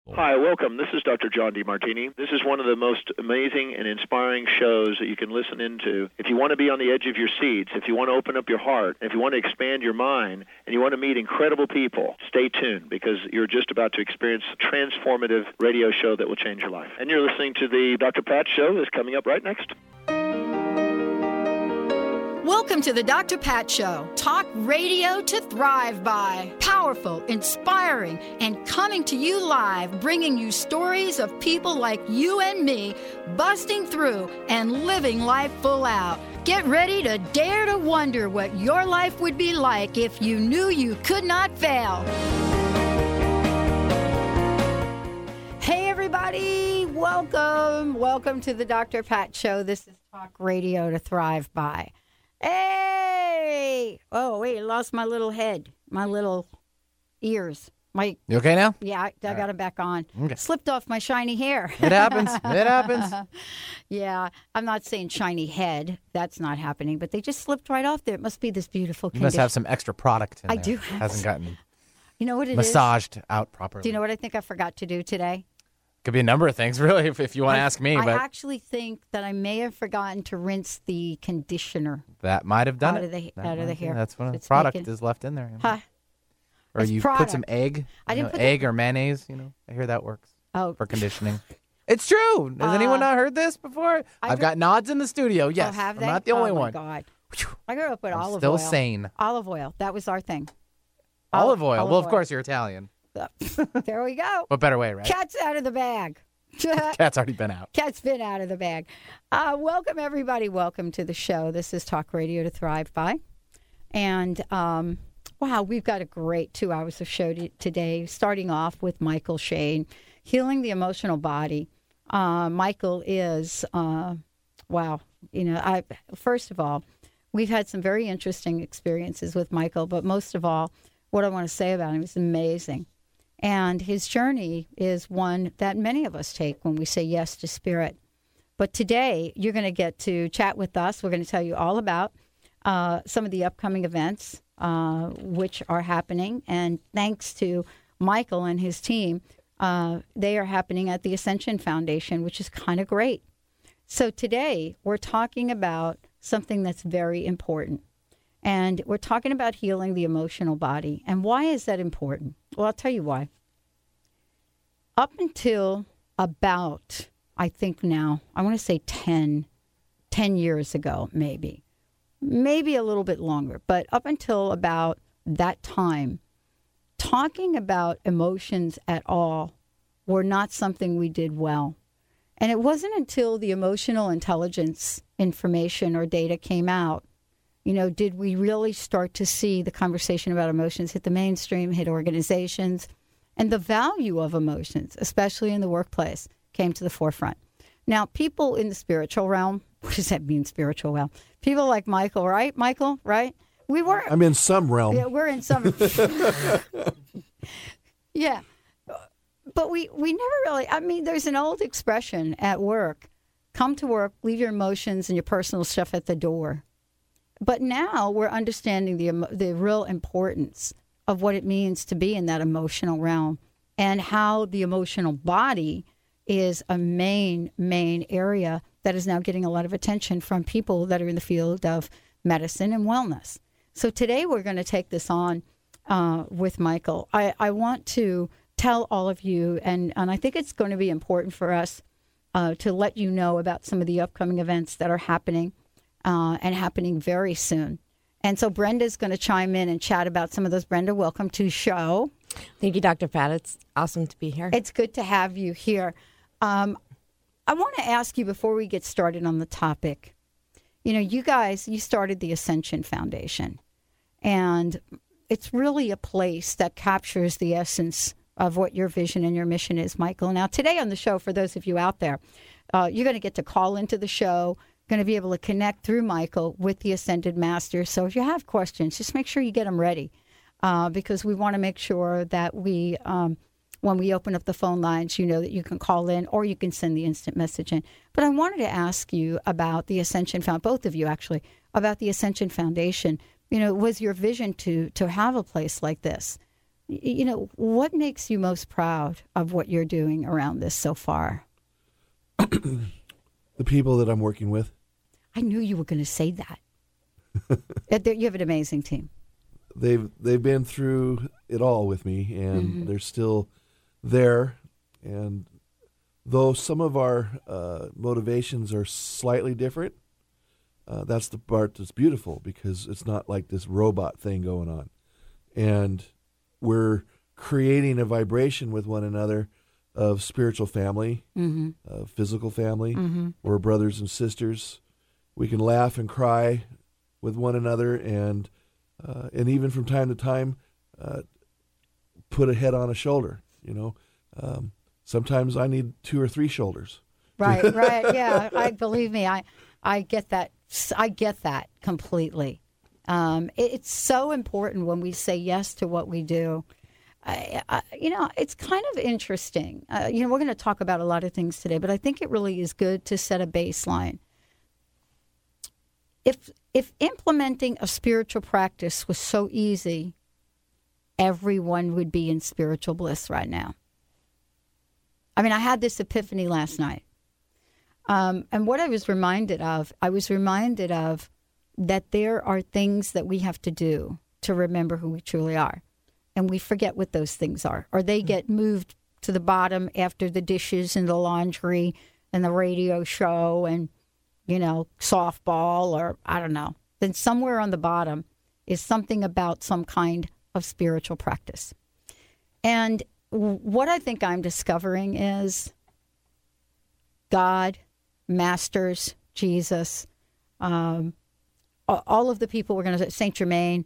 Hi, welcome. This is Dr. John DeMartini. This is one of the most amazing and inspiring shows that you can listen into. If you want to be on the edge of your seats, if you want to open up your heart, if you want to expand your mind, and you want to meet incredible people, stay tuned because you're just about to experience a transformative radio show that will change your life. And you're listening to the Dr. Pat Show that's coming up right next. Welcome to the Dr. Pat Show. Talk radio to thrive by. Powerful, inspiring, and coming to you live, bringing you stories of people like you and me, busting through and living life full out. Get ready to dare to wonder what your life would be like if you knew you could not fail. Hey, everybody. Welcome to the Dr. Pat Show. This is Talk Radio to Thrive By. Hey! Oh, wait, I lost my little head, my little ears. You okay now? Yeah, I got them back on. Okay. Slipped off my shiny hair. It happens. It happens. Yeah, I'm not saying shiny head. That's not happening, but they just slipped right off there. It must be this beautiful You condition. must have some extra product in there. I do have Hasn't gotten You know what it is? massaged out properly. Do you know what I think I forgot to do today? Could be a number of things, really, if you want to ask me. I But actually think that I may have forgotten to rinse the conditioner that might have done out it. of the hair. That's when the It's product making- is left in there. Huh? Or It's you product. put some egg. I didn't put egg or mayonnaise. I hear that works Oh, for conditioning. It's true. Has anyone not heard this before? I've got nods in the studio. Yes, have I'm they? not the only oh my one. God. I grew up with I'm olive still oil. sane. Olive oil. That was our thing. Olive oil. Olive Well, of oil. course, you're Italian. There we go. What better way, right? Cat's out of the bag. Cat's already been out. Cat's been out of the bag. Welcome, everybody. Welcome to the show. This is Talk Radio to Thrive By. And, wow, we've got a great 2 hours of show today, starting off with Michael Shane, Healing the Emotional Body. Michael is, wow, first of all, we've had some very interesting experiences with Michael, but most of all, what I want to say about him is amazing. And his journey is one that many of us take when we say yes to Spirit. But today, you're going to get to chat with us. We're going to tell you all about some of the upcoming events which are happening. And thanks to Michael and his team, they are happening at the Ascension Foundation, which is kind of great. So today, we're talking about something that's very important. And we're talking about healing the emotional body. And why is that important? Well, I'll tell you why. Up until about, I think now, I want to say 10 years ago, maybe a little bit longer, but up until about that time, talking about emotions at all were not something we did well. And it wasn't until the emotional intelligence information or data came out, did we really start to see the conversation about emotions hit the mainstream, hit organizations, and the value of emotions, especially in the workplace, came to the forefront. Now, people in the spiritual realm, what does that mean, spiritual realm? People like Michael, right? Michael, right? We were. I'm in some realm. Yeah, we're in some. Yeah. But we never really, there's an old expression at work, come to work, leave your emotions and your personal stuff at the door. But now we're understanding the real importance of what it means to be in that emotional realm and how the emotional body is a main area that is now getting a lot of attention from people that are in the field of medicine and wellness. So today we're going to take this on with Michael. I want to tell all of you, and I think it's going to be important for us to let you know about some of the upcoming events that are happening and happening very soon. And so Brenda's going to chime in and chat about some of those. Brenda, welcome to the show. Thank you, Dr. Pat. It's awesome to be here. It's good to have you here. I want to ask you before we get started on the topic, you guys, you started the Ascension Foundation, and it's really a place that captures the essence of what your vision and your mission is, Michael. Now, today on the show, for those of you out there, you're going to get to call into the show, going to be able to connect through Michael with the Ascended Master. So if you have questions, just make sure you get them ready because we want to make sure that we, when we open up the phone lines, that you can call in or you can send the instant message in. But I wanted to ask you about the Ascension Foundation, both of you actually, about the Ascension Foundation. Was your vision to have a place like this? what makes you most proud of what you're doing around this so far? The people that I'm working with. I knew you were going to say that. You have an amazing team. They've been through it all with me, and they're still there. And though some of our motivations are slightly different, that's the part that's beautiful, because it's not like this robot thing going on. And we're creating a vibration with one another of spiritual family, physical family. We're brothers and sisters. We can laugh and cry with one another, and even from time to time, put a head on a shoulder. Sometimes I need 2 or 3 shoulders. Right. Yeah, believe me, I get that. I get that completely. It's so important when we say yes to what we do. It's kind of interesting. We're going to talk about a lot of things today, but I think it really is good to set a baseline. If implementing a spiritual practice was so easy, everyone would be in spiritual bliss right now. I mean, I had this epiphany last night. And what I was reminded of that there are things that we have to do to remember who we truly are. And we forget what those things are. Or they get moved to the bottom after the dishes and the laundry and the radio show and, softball, or I don't know. Then somewhere on the bottom is something about some kind of spiritual practice. And what I think I'm discovering is God, Masters, Jesus, all of the people we're going to, Saint Germain,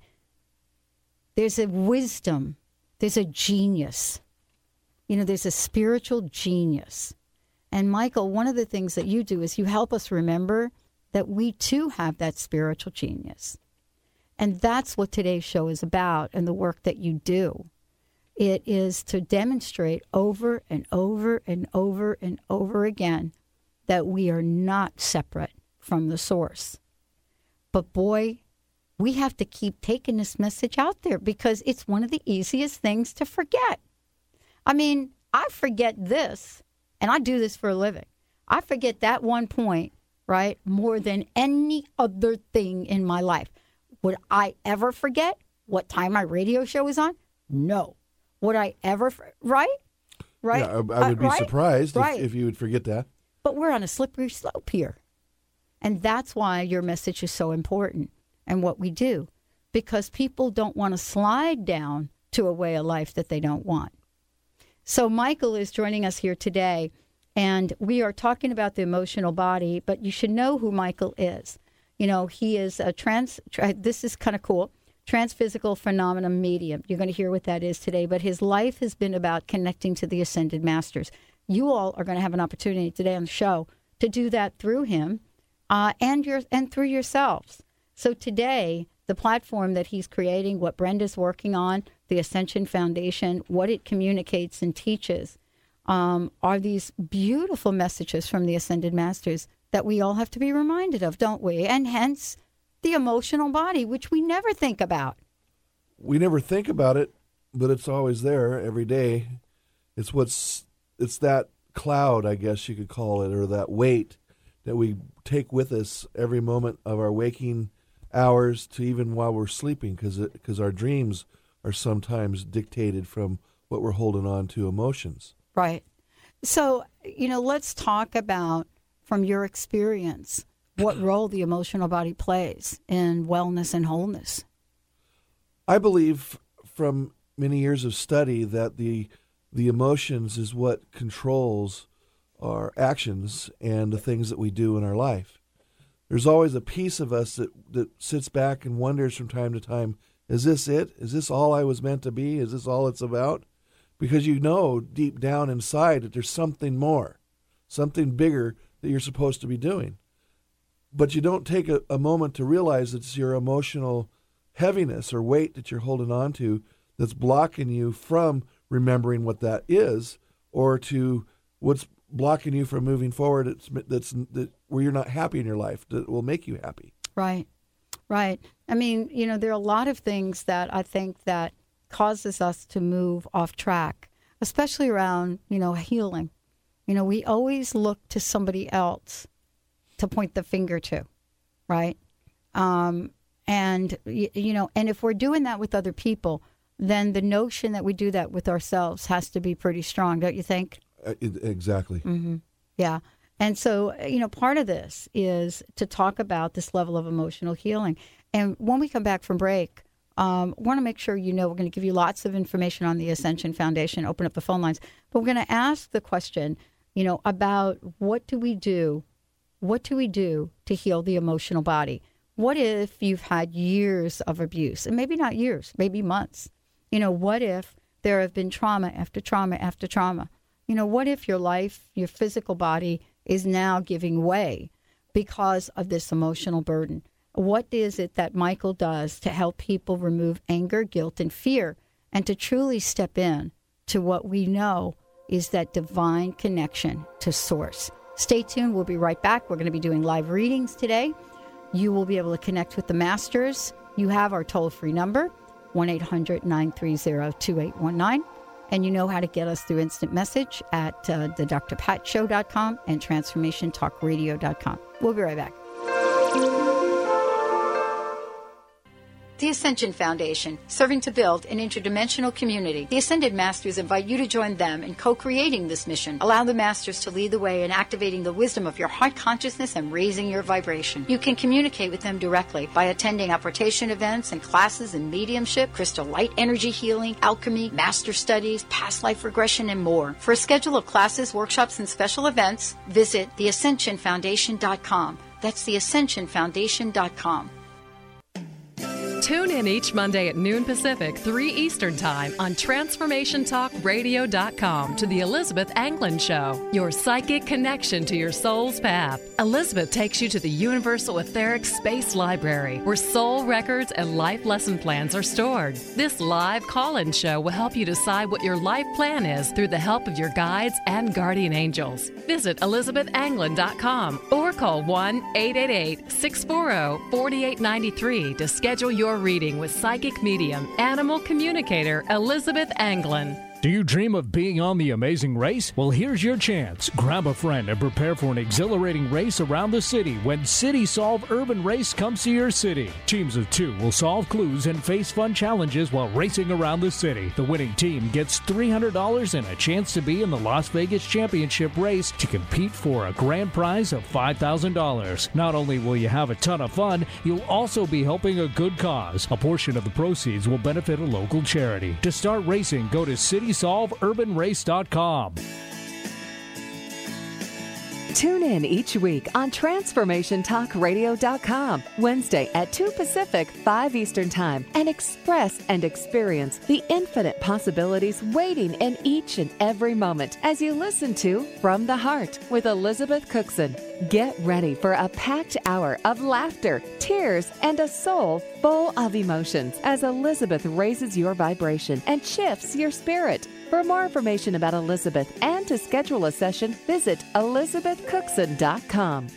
there's a wisdom, there's a genius. There's a spiritual genius. And Michael, one of the things that you do is you help us remember that we too have that spiritual genius. And that's what today's show is about, and the work that you do. It is to demonstrate over and over and over and over again that we are not separate from the source. But boy, we have to keep taking this message out there, because it's one of the easiest things to forget. I mean, I forget this, and I do this for a living. I forget that one point, right, more than any other thing in my life. Would I ever forget what time my radio show is on? No. Would I ever, right? Yeah, I would be surprised if you would forget that. But we're on a slippery slope here. And that's why your message is so important and what we do, because people don't want to slide down to a way of life that they don't want. So Michael is joining us here today, and we are talking about the emotional body, but you should know who Michael is. He is a this is kind of cool, transphysical phenomenon medium. You're going to hear what that is today, but his life has been about connecting to the Ascended Masters. You all are going to have an opportunity today on the show to do that through him and through yourselves. So today, the platform that he's creating, what Brenda's working on, the Ascension Foundation, what it communicates and teaches, are these beautiful messages from the Ascended Masters that we all have to be reminded of, don't we? And hence, the emotional body, which we never think about. We never think about it, but it's always there every day. It's that cloud, I guess you could call it, or that weight that we take with us every moment of our waking hours to even while we're sleeping, because our dreams are sometimes dictated from what we're holding on to, emotions. Right. So, let's talk about, from your experience, what role the emotional body plays in wellness and wholeness. I believe from many years of study that the emotions is what controls our actions and the things that we do in our life. There's always a piece of us that sits back and wonders from time to time, is this it? Is this all I was meant to be? Is this all it's about? Because deep down inside that there's something more, something bigger that you're supposed to be doing. But you don't take a moment to realize it's your emotional heaviness or weight that you're holding on to that's blocking you from remembering what that is, or to what's blocking you from moving forward that where you're not happy in your life, that will make you happy. Right. I mean, there are a lot of things that I think that causes us to move off track, especially around, healing. We always look to somebody else to point the finger to, right? And if we're doing that with other people, then the notion that we do that with ourselves has to be pretty strong, don't you think? Exactly. Mm-hmm. Yeah. And so, part of this is to talk about this level of emotional healing. And when we come back from break, I want to make sure we're going to give you lots of information on the Ascension Foundation, open up the phone lines. But we're going to ask the question, about what do we do? What do we do to heal the emotional body? What if you've had years of abuse? And maybe not years, maybe months. What if there have been trauma after trauma after trauma? What if your life, your physical body is now giving way because of this emotional burden? What is it that Michael does to help people remove anger, guilt, and fear, and to truly step in to what we know is that divine connection to Source? Stay tuned. We'll be right back. We're going to be doing live readings today. You will be able to connect with the masters. You have our toll-free number, 1-800-930-2819. And you know how to get us through instant message at thedrpatshow.com and transformationtalkradio.com. We'll be right back. The Ascension Foundation, serving to build an interdimensional community. The Ascended Masters invite you to join them in co-creating this mission. Allow the Masters to lead the way in activating the wisdom of your heart consciousness and raising your vibration. You can communicate with them directly by attending apportation events and classes in mediumship, crystal light energy healing, alchemy, master studies, past life regression, and more. For a schedule of classes, workshops, and special events, visit theascensionfoundation.com. That's theascensionfoundation.com. Tune in each Monday at noon Pacific, 3 Eastern Time on TransformationTalkRadio.com to the Elizabeth Anglin Show, your psychic connection to your soul's path. Elizabeth takes you to the Universal Etheric Space Library, where soul records and life lesson plans are stored. This live call-in show will help you decide what your life plan is through the help of your guides and guardian angels. Visit ElizabethAnglin.com or call 1-888-640-4893 to schedule your reading with psychic medium, animal communicator Elizabeth Anglin. Do you dream of being on The Amazing Race? Well, here's your chance. Grab a friend and prepare for an exhilarating race around the city when City Solve Urban Race comes to your city. Teams of 2 will solve clues and face fun challenges while racing around the city. The winning team gets $300 and a chance to be in the Las Vegas Championship race to compete for a grand prize of $5,000. Not only will you have a ton of fun, you'll also be helping a good cause. A portion of the proceeds will benefit a local charity. To start racing, go to CitySolveUrbanRace.com. Tune in each week on TransformationTalkRadio.com, Wednesday at 2 Pacific, 5 Eastern Time, and express and experience the infinite possibilities waiting in each and every moment as you listen to From the Heart with Elizabeth Cookson. Get ready for a packed hour of laughter, tears, and a soul full of emotions as Elizabeth raises your vibration and shifts your spirit. For more information about Elizabeth and to schedule a session, visit ElizabethCookson.com.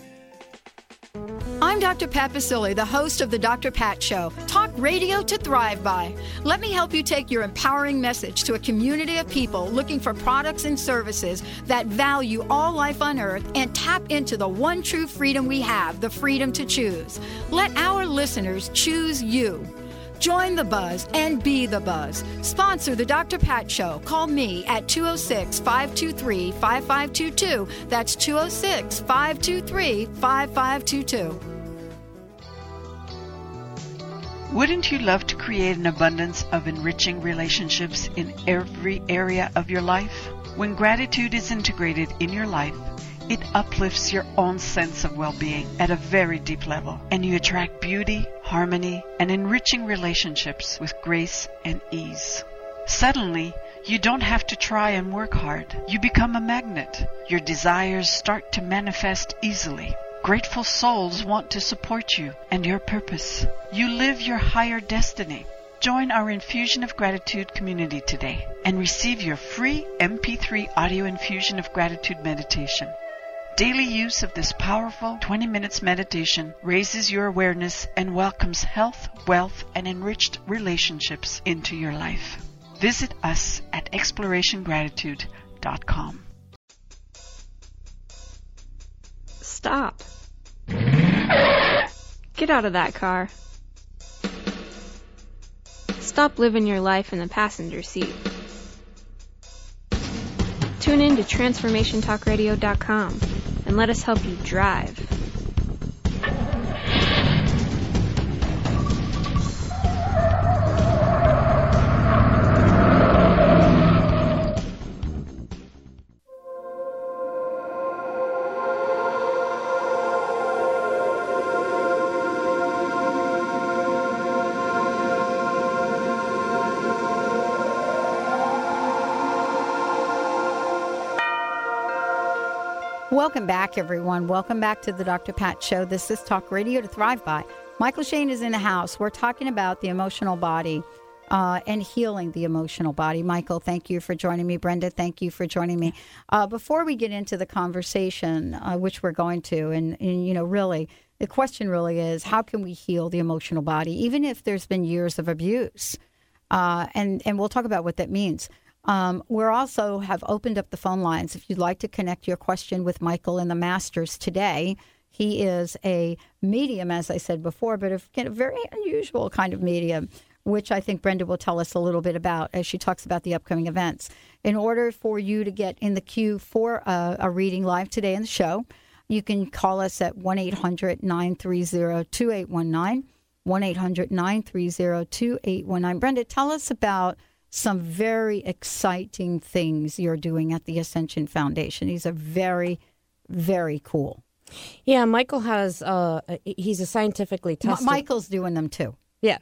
I'm Dr. Pat Basile, the host of The Dr. Pat Show, talk radio to thrive by. Let me help you take your empowering message to a community of people looking for products and services that value all life on earth and tap into the one true freedom we have, the freedom to choose. Let our listeners choose you. Join the buzz and be the buzz. Sponsor The Dr. Pat Show. Call me at 206-523-5522. That's 206-523-5522. Wouldn't you love to create an abundance of enriching relationships in every area of your life? When gratitude is integrated in your life, it uplifts your own sense of well-being at a very deep level, and you attract beauty, harmony, and enriching relationships with grace and ease. Suddenly, you don't have to try and work hard. You become a magnet. Your desires start to manifest easily. Grateful souls want to support you and your purpose. You live your higher destiny. Join our Infusion of Gratitude community today and receive your free MP3 audio infusion of gratitude meditation. Daily use of this powerful 20 minutes meditation raises your awareness and welcomes health, wealth, and enriched relationships into your life. Visit us at explorationgratitude.com. Stop. Get out of that car. Stop living your life in the passenger seat. Tune in to TransformationTalkRadio.com and let us help you drive. Welcome back, everyone. Welcome back to the Dr. Pat Show. This is Talk Radio to Thrive By. Michael Shane is in the house. We're talking about the emotional body and healing the emotional body. Michael, thank you for joining me. Brenda, thank you for joining me. Before we get into the conversation, which we're going to, and you know, really, the question really is, how can we heal the emotional body, even if there's been years of abuse? And we'll talk about what that means. We're also have opened up the phone lines. If you'd like to connect your question with Michael and the Masters today, he is a medium, as I said before, but a very unusual kind of medium, which I think Brenda will tell us a little bit about as she talks about the upcoming events. In order for you to get in the queue for a reading live today in the show, you can call us at 1-800-930-2819, 1-800-930-2819. Brenda, tell us about some very exciting things you're doing at the Ascension Foundation. These are very, very cool. Yeah, Michael has, he's a scientifically tested... Michael's doing them too. Yeah.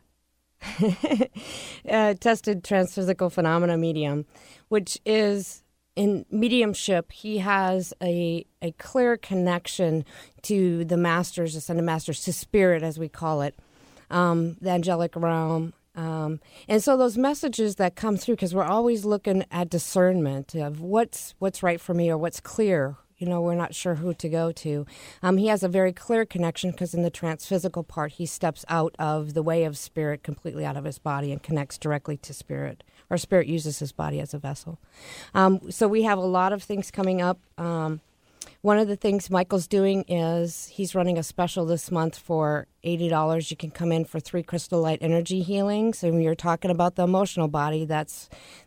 Tested transphysical phenomena medium, which is, in mediumship, he has a clear connection to the masters, ascended masters, to spirit, as we call it, the angelic realm. And so those messages that come through, because we're always looking at discernment of what's right for me or what's clear. You know, we're not sure who to go to. He has a very clear connection because in the transphysical part, he steps out of the way of spirit, completely out of his body, and connects directly to spirit. Or spirit uses his body as a vessel. So we have a lot of things coming up. One of the things Michael's doing is he's running a special this month for $80. You can come in for 3 crystal light energy healings. And when you're talking about the emotional body, that's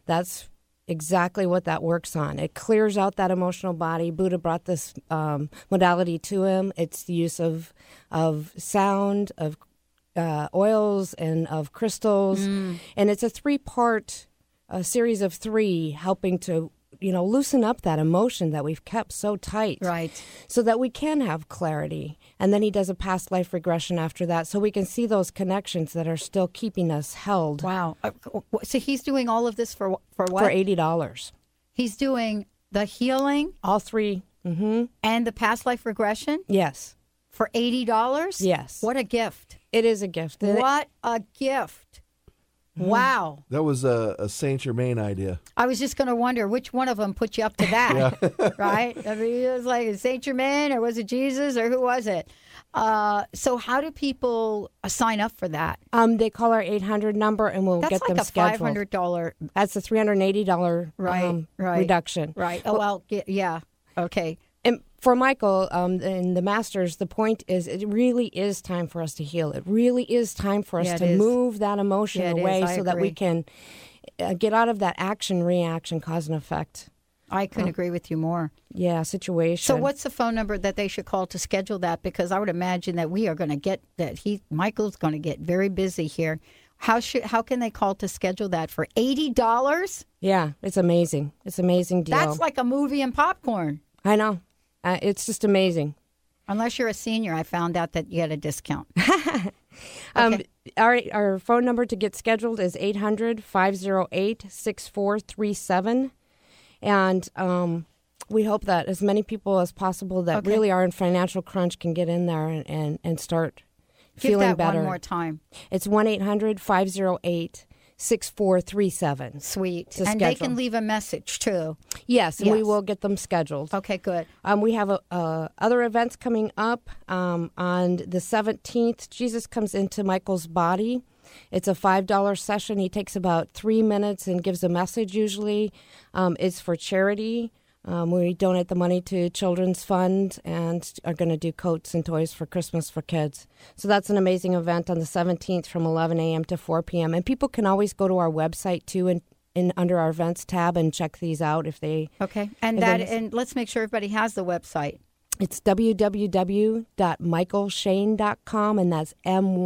exactly what that works on. It clears out that emotional body. Buddha brought this modality to him. It's the use of sound, of oils, and of crystals. And it's a 3-part series of 3 helping to loosen up that emotion that we've kept so tight. Right. So that we can have clarity. And then he does a past life regression after that so we can see those connections that are still keeping us held. Wow. So he's doing all of this for what? For $80. He's doing the healing? All 3. Mm-hmm. And the past life regression? Yes. For $80? Yes. What a gift. It is a gift. What a gift. Wow. That was a Saint Germain idea. I was just going to wonder which one of them put you up to that, right? I mean, it was like Saint Germain, or was it Jesus, or who was it? So how do people sign up for that? They call our 800 number, and we'll get them scheduled. That's like a $500. That's a $380 reduction. Right. Oh, well, yeah. Okay. And for Michael and the Masters, the point is it really is time for us to heal. It really is time for us to move that emotion away so that we can get out of that action-reaction, cause and effect. I couldn't agree with you more. Yeah, situation. So what's the phone number that they should call to schedule that? Because I would imagine that we are going to get that. Michael's going to get very busy here. How can they call to schedule that for $80? Yeah, it's amazing. It's an amazing deal. That's like a movie and popcorn. I know. It's just amazing. Unless you're a senior, I found out that you had a discount. Okay. Our phone number to get scheduled is 800-508-6437. And we hope that as many people as possible that really are in financial crunch can get in there and start feeling better. Give that one more time. It's 1-800-508 888-888-6437. Sweet. And they can leave a message, too. Yes, and we will get them scheduled. Okay, good. We have other events coming up. On the 17th, Jesus Comes Into Michael's Body. It's a $5 session. He takes about 3 minutes and gives a message usually. It's for charity. We donate the money to Children's Fund and are going to do coats and toys for Christmas for kids. So that's an amazing event on the 17th from 11 a.m. to 4 p.m. And people can always go to our website, too, and under our events tab and check these out if they... Okay. And let's make sure everybody has the website. It's www.michaelshane.com, and that's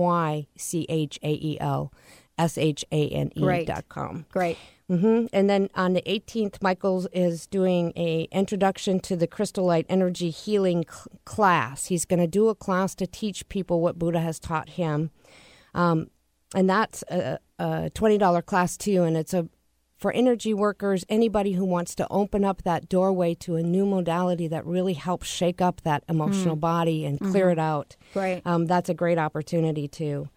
MyChaelShane.com. Great. Mm-hmm. And then on the 18th, Michael is doing a introduction to the Crystal Light Energy Healing class. He's going to do a class to teach people what Buddha has taught him. And that's a $20 class, too, and it's for energy workers, anybody who wants to open up that doorway to a new modality that really helps shake up that emotional body and clear it out. Right. That's a great opportunity, too.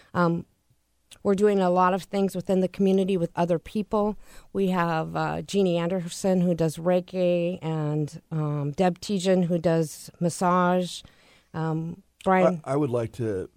We're doing a lot of things within the community with other people. We have Jeannie Anderson, who does Reiki, and Deb Tejan, who does massage. Brian? I would like to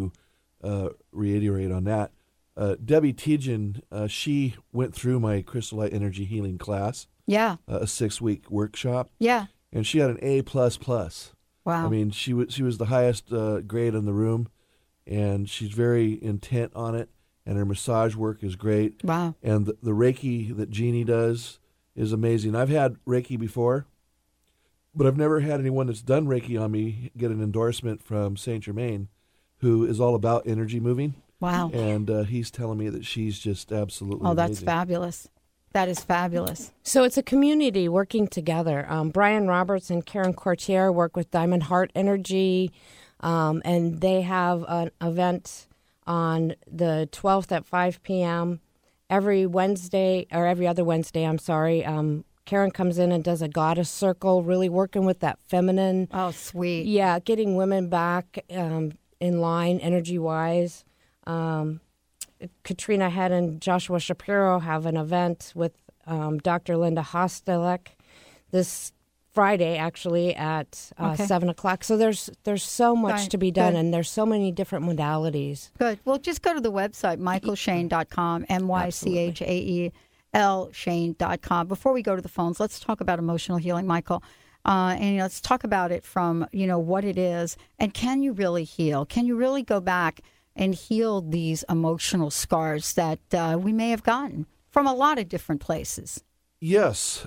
reiterate on that. Debbie Tejan, she went through my Crystal Light Energy Healing class. Yeah. A 6-week workshop. Yeah. And she had an A++. Wow. I mean, she was the highest grade in the room, and she's very intent on it, and her massage work is great. Wow. And the Reiki that Jeannie does is amazing. I've had Reiki before, but I've never had anyone that's done Reiki on me get an endorsement from Saint Germain, who is all about energy moving. Wow. And he's telling me that she's just absolutely amazing. That's fabulous. That is fabulous. So it's a community working together. Brian Roberts and Karen Courtier work with Diamond Heart Energy, and they have an event on the 12th at 5 p.m. every Wednesday, or every other Wednesday, Karen comes in and does a goddess circle, really working with that feminine. Oh, sweet. Yeah, getting women back in line energy-wise. Katrina Head and Joshua Shapiro have an event with Dr. Linda Hostelek this Friday, actually, at 7 o'clock. So there's so much to be done, and there's so many different modalities. Good. Well, just go to the website, michaelshane.com, MyChael Shane.com. Before we go to the phones, let's talk about emotional healing, Michael. And let's talk about it from, what it is. And can you really heal? Can you really go back and heal these emotional scars that we may have gotten from a lot of different places? Yes.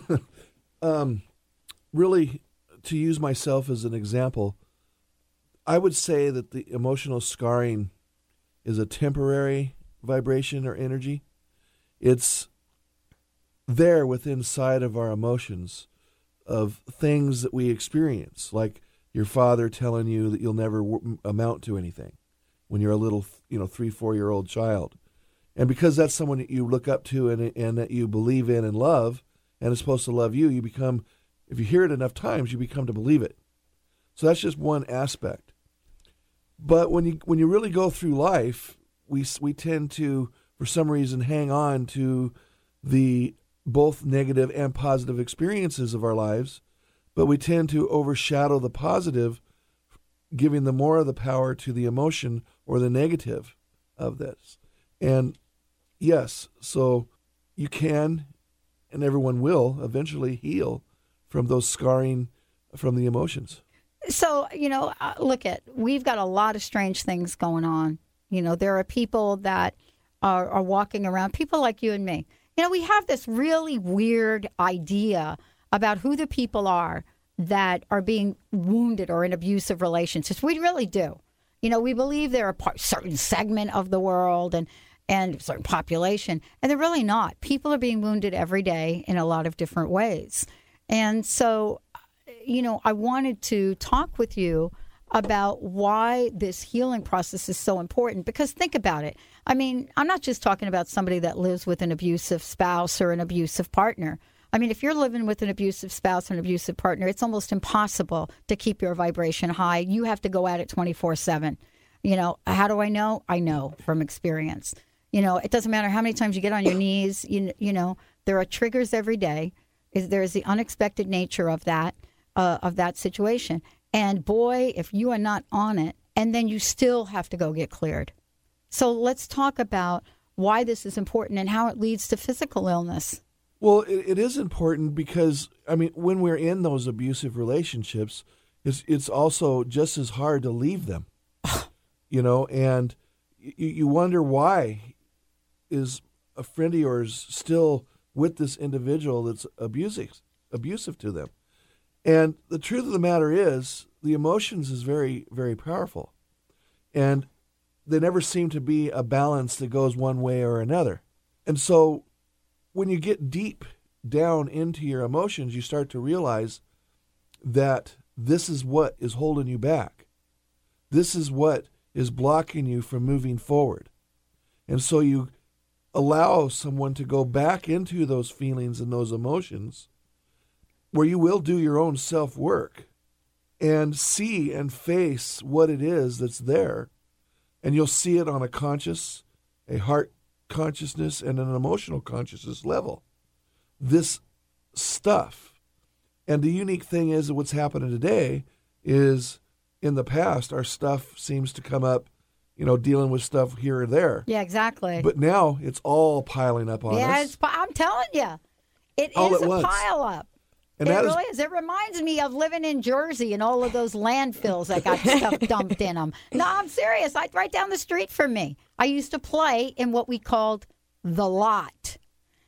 Really, to use myself as an example, I would say that the emotional scarring is a temporary vibration or energy. It's there within inside of our emotions of things that we experience, like your father telling you that you'll never amount to anything when you're a little, 3-4-year-old child. And because that's someone that you look up to and that you believe in and love and is supposed to love you, you become, if you hear it enough times, you become to believe it. So that's just one aspect. But when you really go through life, we tend to, for some reason, hang on to the both negative and positive experiences of our lives, but we tend to overshadow the positive, giving the more of the power to the emotion or the negative of this. And yes, so you can, and everyone will eventually heal from those scarring from the emotions. So, we've got a lot of strange things going on. There are people that are walking around, people like you and me. We have this really weird idea about who the people are that are being wounded or in abusive relationships. We really do. We believe they're a certain segment of the world and a certain population, and they're really not. People are being wounded every day in a lot of different ways. And so, I wanted to talk with you about why this healing process is so important, because think about it. I mean, I'm not just talking about somebody that lives with an abusive spouse or an abusive partner. I mean, if you're living with an abusive spouse or an abusive partner, it's almost impossible to keep your vibration high. You have to go at it 24/7. How do I know? I know from experience. You know, it doesn't matter how many times you get on your knees. You know, there are triggers every day. There is the unexpected nature of that situation. And boy, if you are not on it, and then you still have to go get cleared. So let's talk about why this is important and how it leads to physical illness. Well, it is important because, I mean, when we're in those abusive relationships, it's also just as hard to leave them, you know, and you wonder why is a friend of yours still with this individual that's abusive to them. And the truth of the matter is the emotions is very, very powerful. And they never seem to be a balance that goes one way or another. And so when you get deep down into your emotions, you start to realize that this is what is holding you back. This is what is blocking you from moving forward. And so you allow someone to go back into those feelings and those emotions where you will do your own self-work and see and face what it is that's there. And you'll see it on a conscious, a heart consciousness, and an emotional consciousness level. This stuff. And the unique thing is that what's happening today is in the past, our stuff seems to come up, you know, dealing with stuff here or there. Yeah, exactly. But now it's all piling up on us. Yeah, I'm telling you, it all is at a once. pile up. And it that really is. It reminds me of living in Jersey and all of those landfills that got stuff dumped in them. No, I'm serious. Right down the street from me, I used to play in what we called the lot.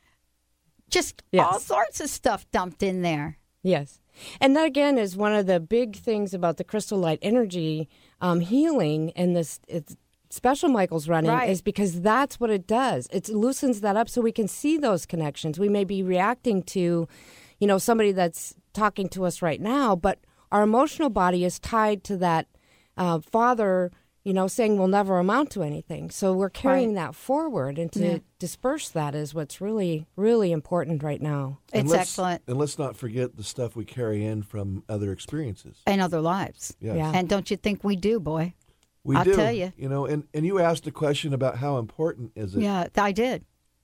Just all sorts of stuff dumped in there. Yes. And that, again, is one of the big things about the crystal light energy healing and this special Michael's running is because that's what it does. It loosens that up so we can see those connections. We may be reacting to, you know, somebody that's talking to us right now, but our emotional body is tied to that father, you know, saying we'll never amount to anything. So we're carrying that forward, and to disperse that is what's really, really important right now. It's excellent. And let's not forget the stuff we carry in from other experiences. And other lives. Yes. Yeah. And don't you think we do, boy? I'll do. Tell you. You know, and you asked a question about how important is it. Yeah, I did.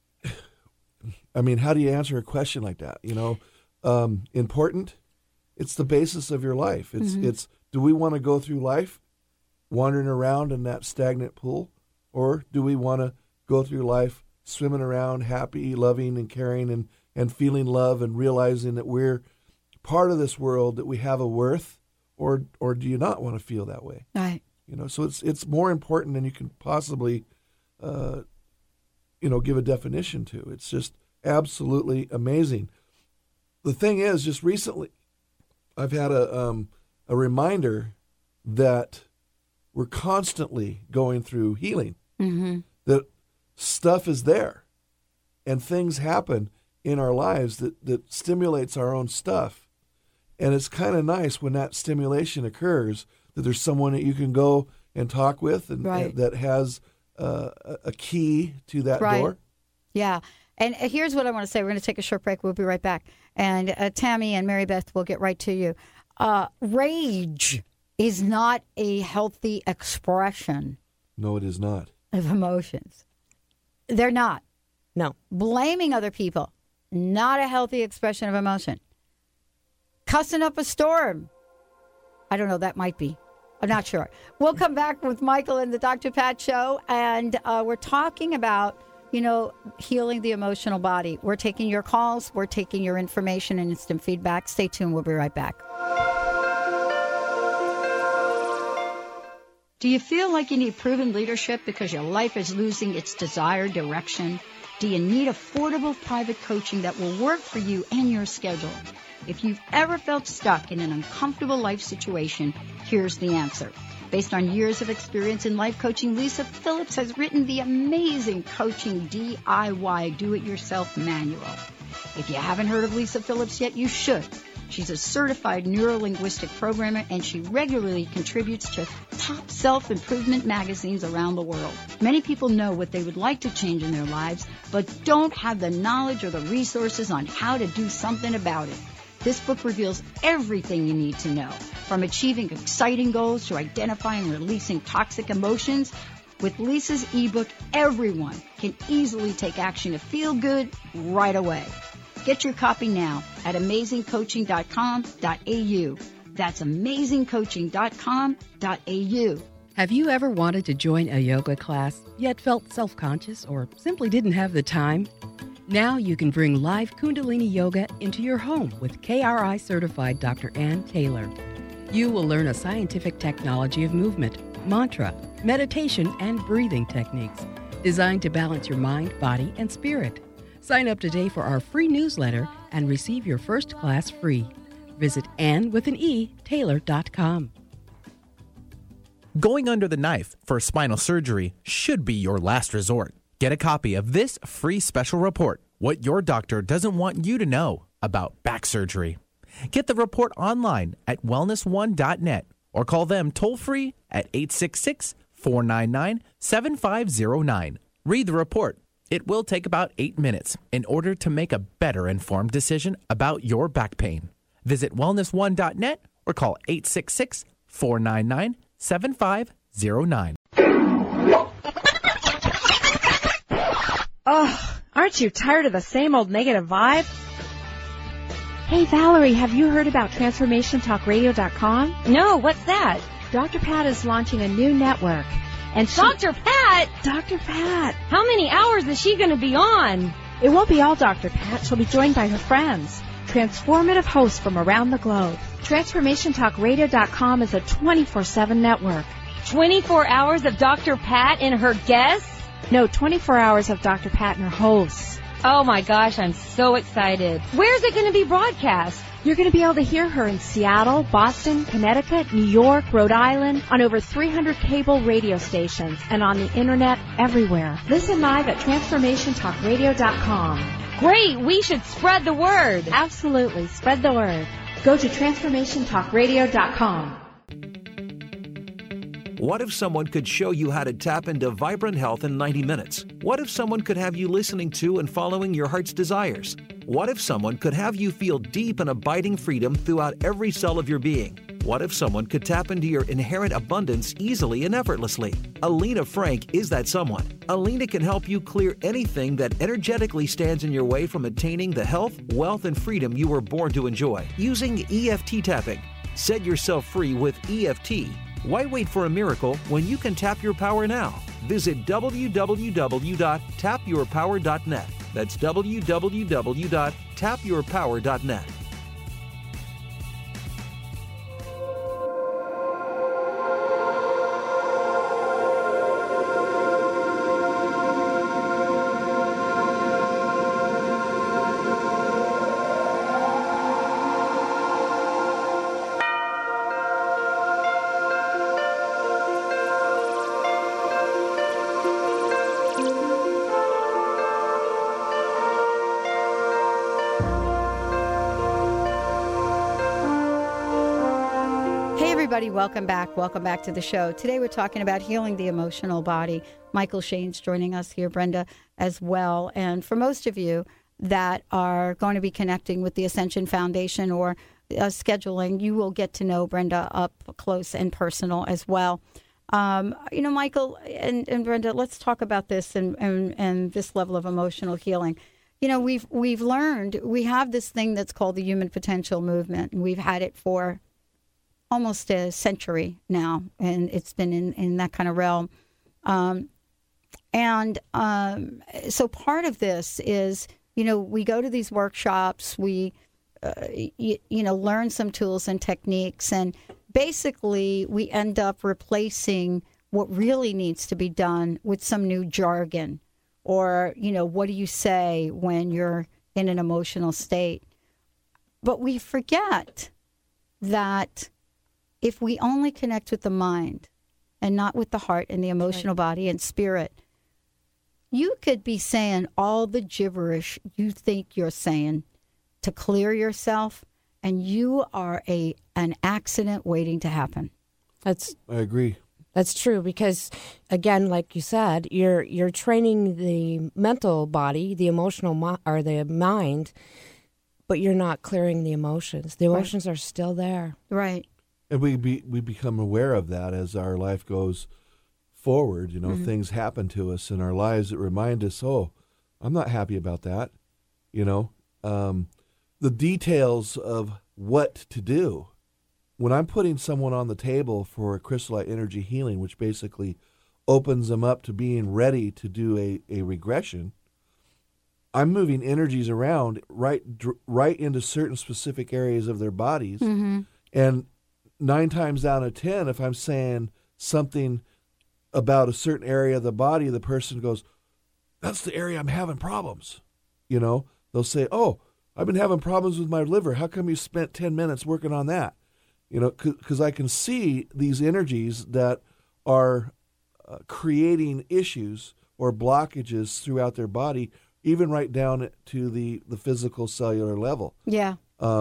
I mean, how do you answer a question like that? You know, important, it's the basis of your life. It's do we want to go through life wandering around in that stagnant pool, or do we want to go through life swimming around happy, loving, and caring, and feeling love, and realizing that we're part of this world, that we have a worth, or do you not want to feel that way? Right. You know, so it's more important than you can possibly, you know, give a definition to. It's just absolutely amazing. The thing is, just recently, I've had a reminder that we're constantly going through healing. Mm-hmm. That stuff is there, and things happen in our lives that stimulates our own stuff. And it's kind of nice when that stimulation occurs that there's someone that you can go and talk with, and that has a key to that door. Yeah. And here's what I want to say. We're going to take a short break. We'll be right back. And Tammy and Mary Beth will get right to you. Rage is not a healthy expression. No, it is not. Of emotions. They're not. No. Blaming other people, not a healthy expression of emotion. Cussing up a storm. I don't know, that might be. I'm not sure. We'll come back with Michael and the Dr. Pat Show, and we're talking about, you know, healing the emotional body. We're taking your calls. We're taking your information and instant feedback. Stay tuned. We'll be right back. Do you feel like you need proven leadership because your life is losing its desired direction? Do you need affordable private coaching that will work for you and your schedule? If you've ever felt stuck in an uncomfortable life situation, here's the answer. Based on years of experience in life coaching, Lisa Phillips has written the amazing Coaching DIY Do-It-Yourself Manual. If you haven't heard of Lisa Phillips yet, you should. She's a certified neuro-linguistic programmer, and she regularly contributes to top self-improvement magazines around the world. Many people know what they would like to change in their lives, but don't have the knowledge or the resources on how to do something about it. This book reveals everything you need to know, from achieving exciting goals to identifying and releasing toxic emotions. With Lisa's ebook, everyone can easily take action to feel good right away. Get your copy now at amazingcoaching.com.au. That's amazingcoaching.com.au. Have you ever wanted to join a yoga class, yet felt self-conscious or simply didn't have the time? Now you can bring live Kundalini Yoga into your home with KRI certified Dr. Ann Taylor. You will learn a scientific technology of movement, mantra, meditation, and breathing techniques designed to balance your mind, body, and spirit. Sign up today for our free newsletter and receive your first class free. Visit AnnWithAnETaylor.com. Going under the knife for spinal surgery should be your last resort. Get a copy of this free special report, What Your Doctor Doesn't Want You to Know About Back Surgery. Get the report online at wellness1.net or call them toll-free at 866-499-7509. Read the report. It will take about 8 minutes in order to make a better informed decision about your back pain. Visit wellness1.net or call 866-499-7509. Oh, aren't you tired of the same old negative vibe? Hey, Valerie, have you heard about TransformationTalkRadio.com? No, what's that? Dr. Pat is launching a new network. And Dr. Pat? Dr. Pat. How many hours is she going to be on? It won't be all Dr. Pat. She'll be joined by her friends, transformative hosts from around the globe. TransformationTalkRadio.com is a 24/7 network. 24 hours of Dr. Pat and her guests? No, 24 hours of Dr. Pat and her hosts. Oh my gosh, I'm so excited. Where's it going to be broadcast? You're going to be able to hear her in Seattle, Boston, Connecticut, New York, Rhode Island, on over 300 cable radio stations, and on the internet everywhere. Listen live at TransformationTalkRadio.com. Great, we should spread the word. Absolutely, spread the word. Go to TransformationTalkRadio.com. What if someone could show you how to tap into vibrant health in 90 minutes? What if someone could have you listening to and following your heart's desires? What if someone could have you feel deep and abiding freedom throughout every cell of your being? What if someone could tap into your inherent abundance easily and effortlessly? Alina Frank is that someone. Alina can help you clear anything that energetically stands in your way from attaining the health, wealth, and freedom you were born to enjoy using EFT tapping. Set yourself free with EFT. Why wait for a miracle when you can tap your power now? Visit www.tapyourpower.net. That's www.tapyourpower.net. Welcome back. Welcome back to the show. Today we're talking about healing the emotional body. Michael Shane's joining us here, Brenda as well. And for most of you that are going to be connecting with the Ascension Foundation or scheduling, you will get to know Brenda up close and personal as well. Michael and Brenda, let's talk about this and this level of emotional healing. We've learned, we have this thing that's called the Human Potential Movement, and we've had it for almost a century now, and it's been in that kind of realm. So part of this is, we go to these workshops, we, learn some tools and techniques, and basically we end up replacing what really needs to be done with some new jargon, or, what do you say when you're in an emotional state? But we forget that if we only connect with the mind and not with the heart and the emotional body and spirit, you could be saying all the gibberish you think you're saying to clear yourself, and you are an accident waiting to happen. I agree. That's true, because again, like you said, you're training the mental body, the emotional or the mind, but you're not clearing the emotions. The emotions are still there. Right. And we become aware of that as our life goes forward. Things happen to us in our lives that remind us, oh, I'm not happy about that. The details of what to do. When I'm putting someone on the table for a crystallite energy healing, which basically opens them up to being ready to do a regression, I'm moving energies around right into certain specific areas of their bodies. Mm-hmm. And 9 times out of 10, if I'm saying something about a certain area of the body, the person goes, that's the area I'm having problems. They'll say, oh, I've been having problems with my liver. How come you spent 10 minutes working on that? Because I can see these energies that are creating issues or blockages throughout their body, even right down to the physical cellular level. Yeah.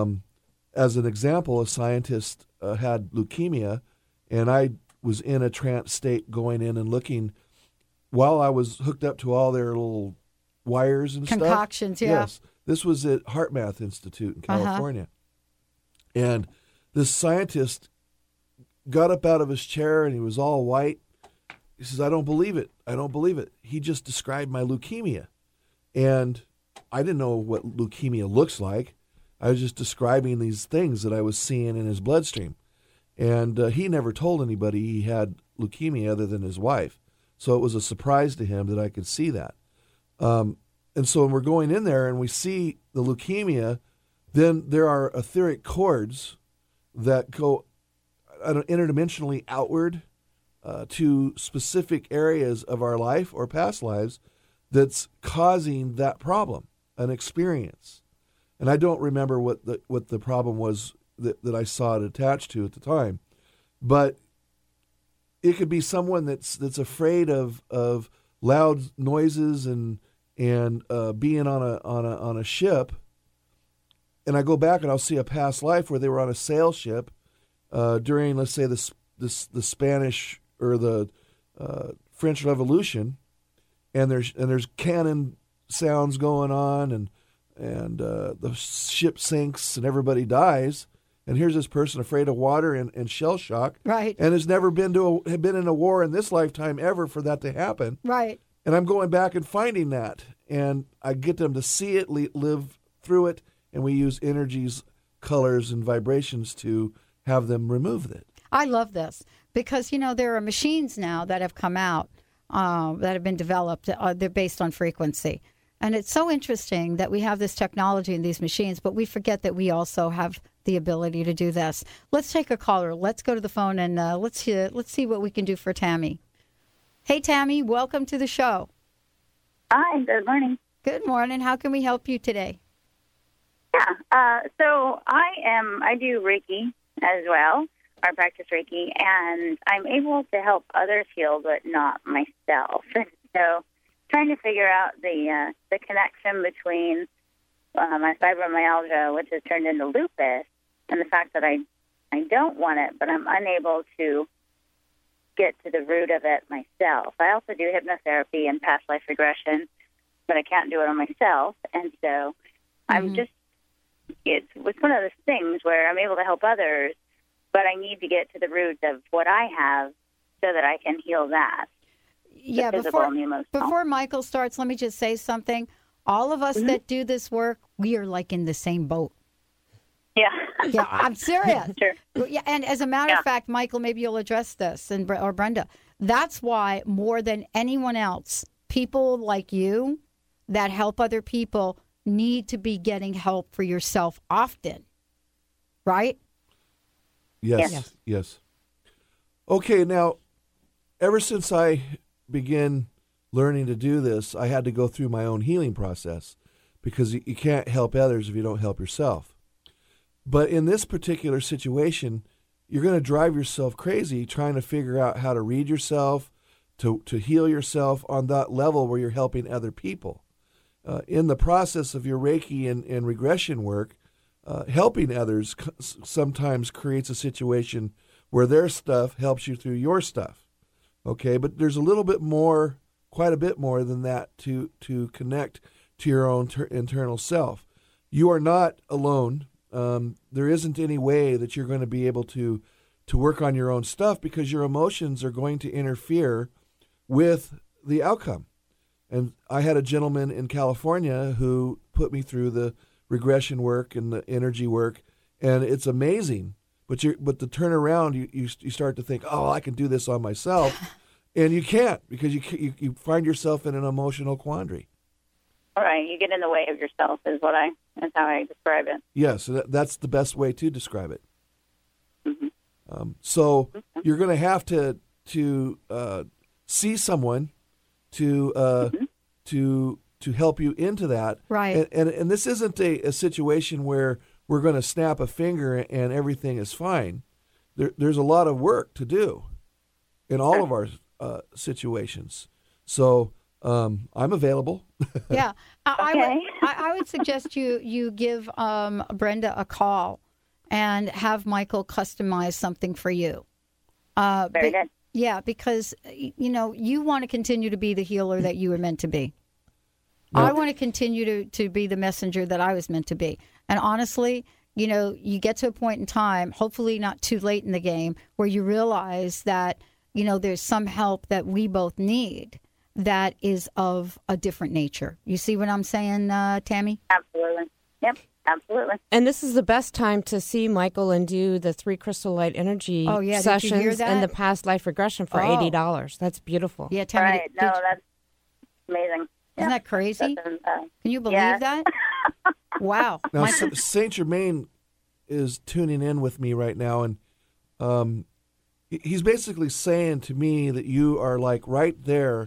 As an example, a scientist had leukemia, and I was in a trance state going in and looking while I was hooked up to all their little wires and concoctions, stuff. Yeah. Yes. This was at HeartMath Institute in California. And this scientist got up out of his chair, and he was all white. He says, I don't believe it. I don't believe it. He just described my leukemia. And I didn't know what leukemia looks like. I was just describing these things that I was seeing in his bloodstream. And he never told anybody he had leukemia other than his wife. So it was a surprise to him that I could see that. And so when we're going in there and we see the leukemia, then there are etheric cords that go interdimensionally outward to specific areas of our life or past lives that's causing that problem, an experience. And I don't remember what the problem was that I saw it attached to at the time, but it could be someone that's afraid of loud noises and being on a ship. And I go back and I'll see a past life where they were on a sail ship during, let's say, the Spanish or the French Revolution, and there's cannon sounds going on, and the ship sinks and everybody dies. And here's this person afraid of water and shell shock, right? And has never been in a war in this lifetime ever for that to happen, right? And I'm going back and finding that, and I get them to see it, live through it, and we use energies, colors, and vibrations to have them remove it. I love this because, there are machines now that have come out that have been developed. They're based on frequency. And it's so interesting that we have this technology in these machines, but we forget that we also have the ability to do this. Let's take a caller. Let's go to the phone and let's see what we can do for Tammy. Hey, Tammy, welcome to the show. Hi, good morning. Good morning. How can we help you today? Yeah, so I do Reiki as well. I practice Reiki, and I'm able to help others heal, but not myself. So trying to figure out the connection between my fibromyalgia, which has turned into lupus, and the fact that I don't want it, but I'm unable to get to the root of it myself. I also do hypnotherapy and past life regression, but I can't do it on myself. And so I'm just, it's one of those things where I'm able to help others, but I need to get to the roots of what I have so that I can heal that. Yeah, before Michael starts, let me just say something. All of us that do this work, we are like in the same boat. Yeah. Yeah, I'm serious. Sure. Yeah, and as a matter of fact, Michael, maybe you'll address this, or Brenda. That's why more than anyone else, people like you that help other people need to be getting help for yourself often. Right? Yes. Okay, now, ever since I began learning to do this, I had to go through my own healing process because you can't help others if you don't help yourself. But in this particular situation, you're going to drive yourself crazy trying to figure out how to read yourself, to heal yourself on that level where you're helping other people. In the process of your Reiki and regression work, helping others sometimes creates a situation where their stuff helps you through your stuff. Okay, but there's a little bit more, quite a bit more than that to connect to your own internal self. You are not alone. There isn't any way that you're going to be able to work on your own stuff because your emotions are going to interfere with the outcome. And I had a gentleman in California who put me through the regression work and the energy work, and it's amazing. But the turnaround, you start to think, oh, I can do this on myself, and you can't, because you find yourself in an emotional quandary. All right, you get in the way of yourself that's how I describe it. Yes, that's the best way to describe it. So you're going to have to see someone to help you into that. Right. And this isn't a situation where we're going to snap a finger and everything is fine. There's a lot of work to do in all of our situations. So I'm available. Yeah. I would suggest you give Brenda a call and have Michael customize something for you. Very good. Yeah, because, you want to continue to be the healer that you were meant to be. No. I want to continue to be the messenger that I was meant to be. And honestly, you get to a point in time, hopefully not too late in the game, where you realize that, there's some help that we both need that is of a different nature. You see what I'm saying, Tammy? Absolutely. Yep. Absolutely. And this is the best time to see Michael and do the 3 crystal light energy sessions Did you hear that? and the past life regression for $80. That's beautiful. Yeah, Tammy. Right. That's amazing. Isn't that crazy? Can you believe that? Wow. Now, Saint Germain is tuning in with me right now, and he's basically saying to me that you are like right there.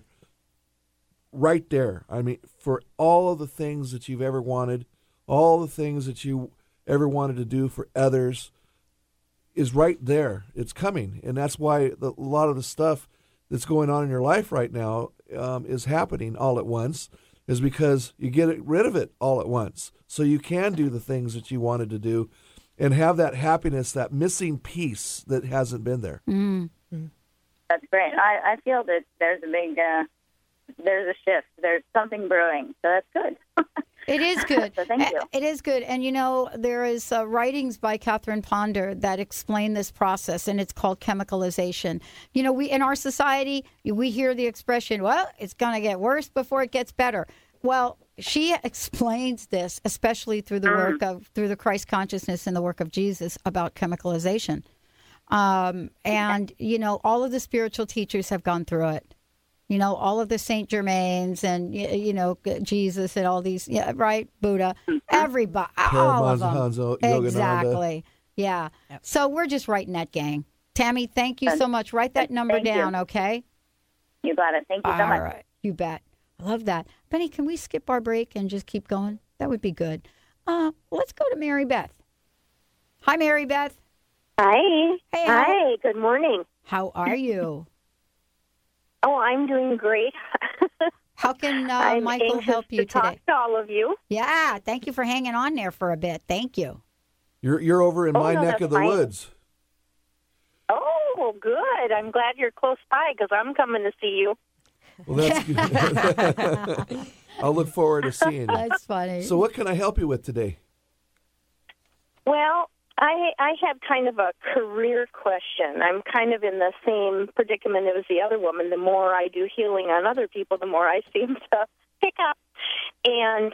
I mean, for all of the things that you've ever wanted, all the things that you ever wanted to do for others is right there. It's coming. And that's why a lot of the stuff that's going on in your life right now is happening all at once, is because you get rid of it all at once. So you can do the things that you wanted to do and have that happiness, that missing piece that hasn't been there. Mm-hmm. That's great. I feel that there's a shift. There's something brewing. So that's good. It is good. So thank you. It is good. And, there is writings by Catherine Ponder that explain this process, and it's called chemicalization. We in our society, we hear the expression, well, it's going to get worse before it gets better. Well, she explains this, especially through the through the Christ consciousness and the work of Jesus, about chemicalization. And, all of the spiritual teachers have gone through it. All of the Saint Germains and, Jesus and all these, right? Buddha, everybody, all of them. Hanzo, exactly. Yeah. Yep. So we're just writing that, gang. Tammy, thank you so much. Write that number down, okay? You got it. Thank you so much. All right. You bet. I love that. Benny, can we skip our break and just keep going? That would be good. Let's go to Mary Beth. Hi, Mary Beth. Hi. Hey. Hi. Good morning. How are you? Oh, I'm doing great. How can Michael help you today? Talk to all of you. Yeah, thank you for hanging on there for a bit. Thank you. You're over in my neck of the woods. Oh, good. I'm glad you're close by because I'm coming to see you. Well, that's good. I'll look forward to seeing you. That's funny. So what can I help you with today? Well, I have kind of a career question. I'm kind of in the same predicament as the other woman. The more I do healing on other people, the more I seem to pick up. And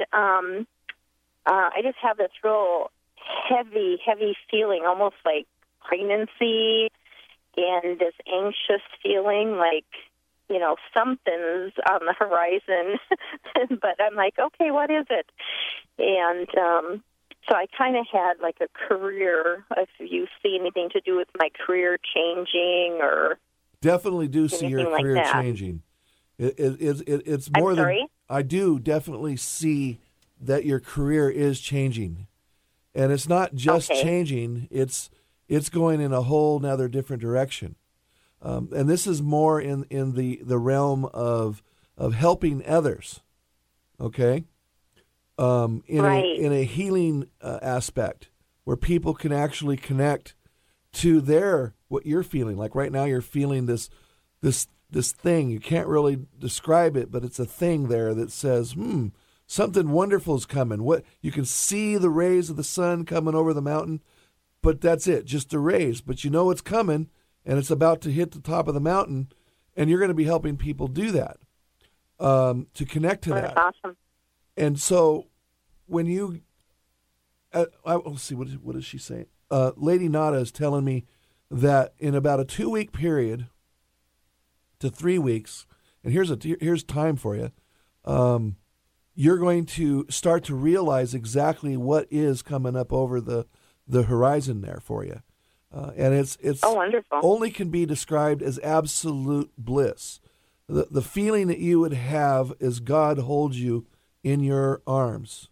I just have this real heavy feeling, almost like pregnancy, and this anxious feeling like, something's on the horizon. But I'm like, okay, what is it? And so I kind of had like a career, if you see anything to do with my career changing or... Definitely do see your career like changing. It's more than... I do definitely see that your career is changing. And it's not just changing, it's going in a whole nother different direction. And this is more in the realm of helping others, okay? In a healing aspect where people can actually connect to what you're feeling. Like right now you're feeling this thing. You can't really describe it, but it's a thing there that says, something wonderful is coming. What you can see the rays of the sun coming over the mountain, but that's it, just the rays. But you know it's coming, and it's about to hit the top of the mountain, And you're going to be helping people do that, to connect to that. That's awesome. And so when you, let's see, what is she saying? Lady Nada is telling me that in about a 2-week period to 3 weeks, and here's time for you, you're going to start to realize exactly what is coming up over the horizon there for you. And it's wonderful. Only can be described as absolute bliss. The feeling that you would have as God holds you in your arms.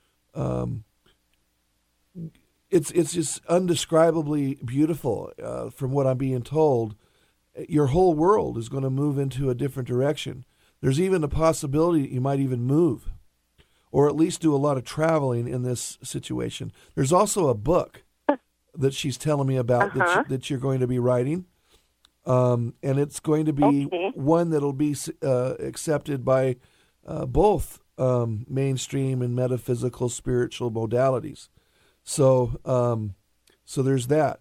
It's just undescribably beautiful. From what I'm being told, your whole world is going to move into a different direction. There's even a possibility that you might even move, or at least do a lot of traveling in this situation. There's also a book that she's telling me about that you're going to be writing, and it's going to be one that'll be accepted by both mainstream and metaphysical spiritual modalities. So there's that.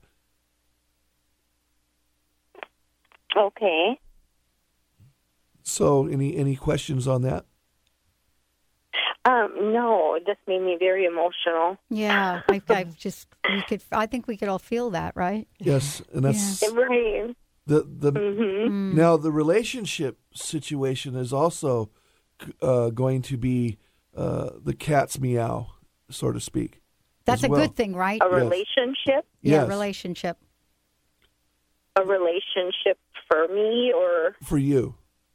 Okay. So any questions on that? No, it just made me very emotional. Yeah, I think we could all feel that, right? Yes, and that's right. Now the relationship situation is also going to be the cat's meow, so to speak. That's a good thing, right? A relationship? Yeah, Yes. relationship. A relationship for me or? For you.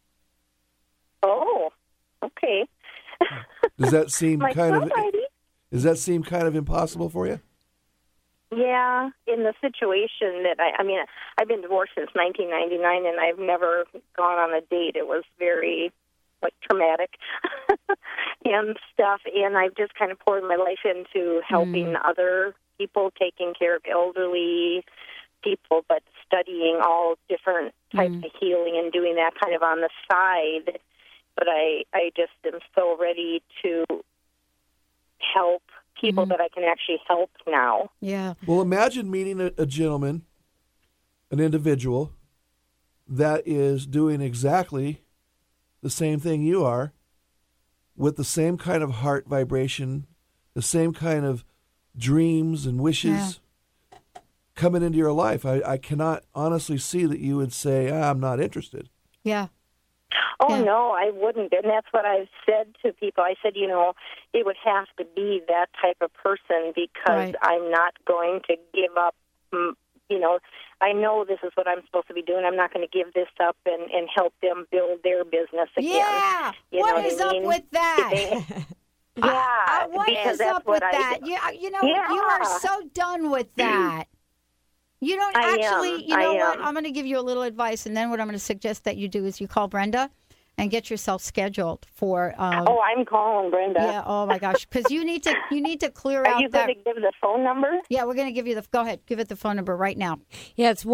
Oh, okay. Does that seem Like, kind of? alrighty. Does that seem kind of impossible for you? Yeah, in the situation that I mean, I've been divorced since 1999, and I've never gone on a date. It was very, traumatic and stuff, and I've just kind of poured my life into helping other people, taking care of elderly people, but studying all different types of healing and doing that kind of on the side. But I just am so ready to help people that I can actually help now. Yeah. Well, imagine meeting a gentleman, an individual, that is doing exactly the same thing you are, with the same kind of heart vibration, the same kind of dreams and wishes coming into your life. I cannot honestly see that you would say, I'm not interested. Yeah. Oh, no, I wouldn't. And that's what I've said to people. I said, it would have to be that type of person because I'm not going to give up. I know this is what I'm supposed to be doing. I'm not going to give this up and help them build their business again. Yeah. What is up with that? Yeah. What is up with that? You are so done with that. You don't actually, you know what? I'm going to give you a little advice, and then what I'm going to suggest that you do is you call Brenda and get yourself scheduled for. I'm calling Brenda. Yeah. Oh my gosh, because you need to clear out. Are you going to give the phone number? Yeah, we're going to give you go ahead, give it the phone number right now. Yeah, it's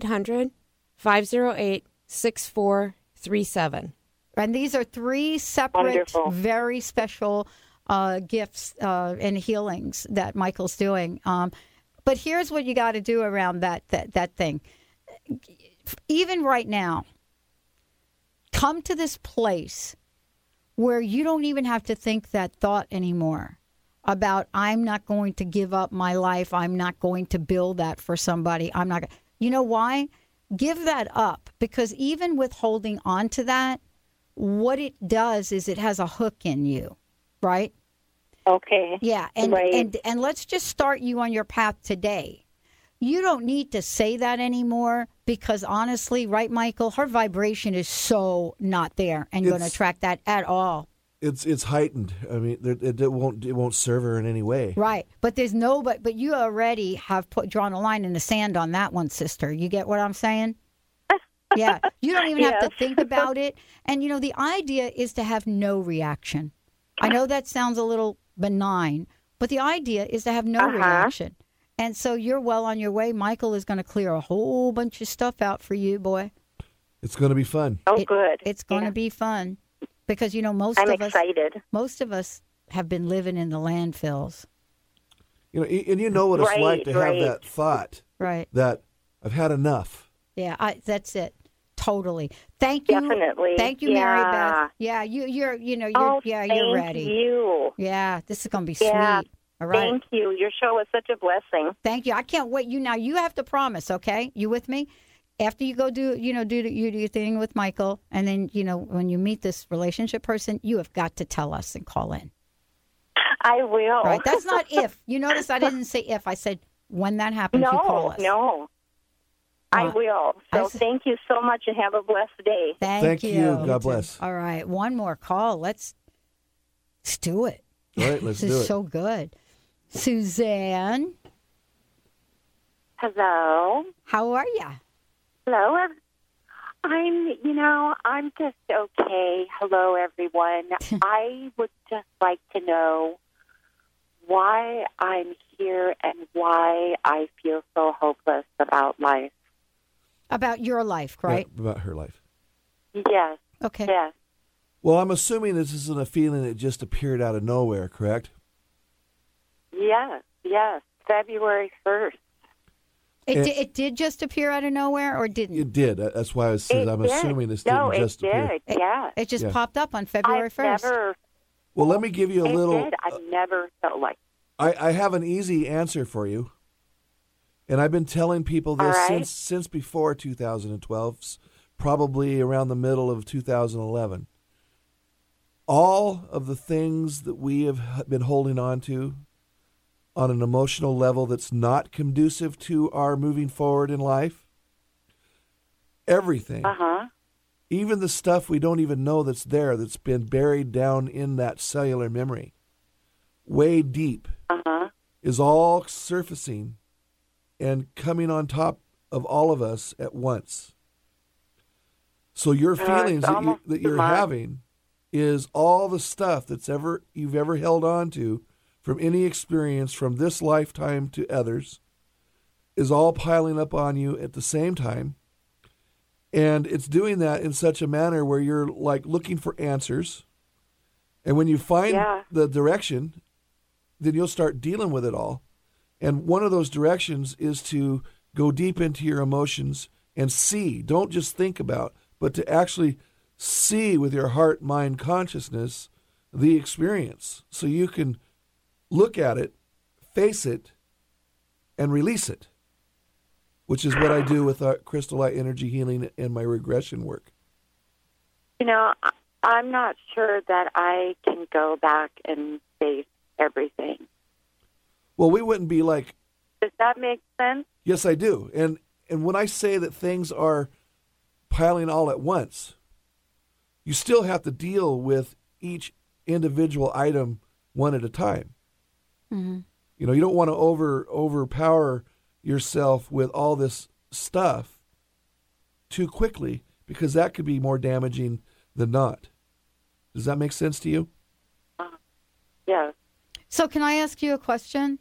1-800-508-6437. And these are 3 separate, very special gifts and healings that Michael's doing. But here's what you got to do around that thing. Even right now, come to this place where you don't even have to think that thought anymore about, I'm not going to give up my life. I'm not going to build that for somebody. I'm not. You know why? Give that up, because even with holding on to that, what it does is it has a hook in you, right? Okay. Yeah, and let's just start you on your path today. You don't need to say that anymore because honestly, right, Michael, her vibration is so not there and going to attract that at all. It's heightened. I mean, it won't serve her in any way. Right, but there's but you already have drawn a line in the sand on that one, sister. You get what I'm saying? Yeah, you don't even have to think about it. And the idea is to have no reaction. I know that sounds a little benign, but the idea is to have no reaction. And so you're well on your way. Michael is going to clear a whole bunch of stuff out for you, boy. It's going to be fun. Oh, good. It's going to be fun because, most I'm of excited. Most of us have been living in the landfills. And you know what it's like to have that thought. Right. That I've had enough. Yeah, that's it. Totally. Thank you. Definitely. Thank you, Mary Beth. Yeah, you're Thank ready. you. Yeah, this is going to be Yeah. sweet. All right. Thank you. Your show is such a blessing. Thank you. I can't wait. You have to promise, okay? You with me? After you go do your thing with Michael, and then, when you meet this relationship person, you have got to tell us and call in. I will. Right. That's not if. You notice I didn't say if. I said when that happens, you call us. No. I will. So thank you so much and have a blessed day. Thank you. God bless. All right. One more call. Let's do it. All right, let's do it. This is so good. Suzanne. Hello. How are you? Hello. I'm just okay. Hello, everyone. I would just like to know why I'm here and why I feel so hopeless about life. About your life, right? Yeah, about her life. Yes. Okay. Yes. Well, I'm assuming this isn't a feeling that just appeared out of nowhere, correct? Yes. February 1st. It did just appear out of nowhere, or didn't? It did. That's why I'm assuming this didn't just appear. Yeah. It just popped up on February 1st. Well, let me give you a little. Did. I've never felt like. I have an easy answer for you, and I've been telling people this since before 2012, probably around the middle of 2011. All of the things that we have been holding on to on an emotional level that's not conducive to our moving forward in life, everything, even the stuff we don't even know that's there, that's been buried down in that cellular memory, way deep, is all surfacing and coming on top of all of us at once. So your feelings that you're having is all the stuff that's you've ever held on to from any experience from this lifetime to others is all piling up on you at the same time. And it's doing that in such a manner where you're like looking for answers. And when you find the direction, then you'll start dealing with it all. And one of those directions is to go deep into your emotions and see. Don't just think about, but to actually see with your heart, mind, consciousness the experience, so you can look at it, face it, and release it, which is what I do with crystal light energy healing and my regression work. I'm not sure that I can go back and face everything. Well, we wouldn't be like... Does that make sense? Yes, I do. And when I say that things are piling all at once, you still have to deal with each individual item one at a time. Mm-hmm. You don't want to overpower yourself with all this stuff too quickly, because that could be more damaging than not. Does that make sense to you? Yes. So can I ask you a question?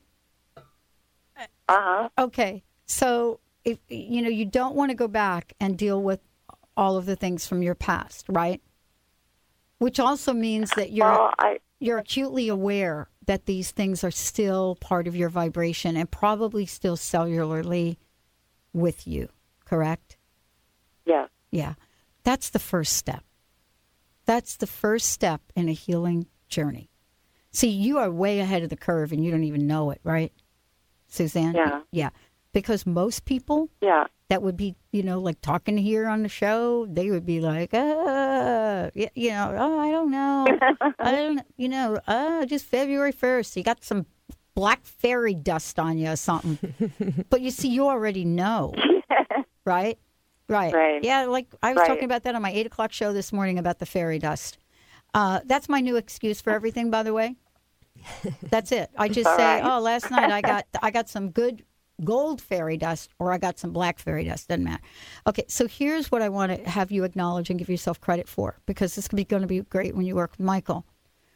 Okay. So if you don't want to go back and deal with all of the things from your past, right? Which also means that you're acutely aware that these things are still part of your vibration and probably still cellularly with you, correct? Yeah. Yeah. That's the first step. That's the first step in a healing journey. See, you are way ahead of the curve and you don't even know it, right, Suzanne? Yeah. Yeah. Because most people that would be, like talking here on the show, they would be like, I don't know. Just February 1st. You got some black fairy dust on you or something. But you see, you already know, right? Right. Yeah, like I was talking about that on my 8 o'clock show this morning about the fairy dust. That's my new excuse for everything, by the way. That's it. I just say, last night I got some good gold fairy dust, or I got some black fairy dust. Doesn't matter. Okay, so here's what I want to have you acknowledge and give yourself credit for, because this is going to be great when you work with Michael.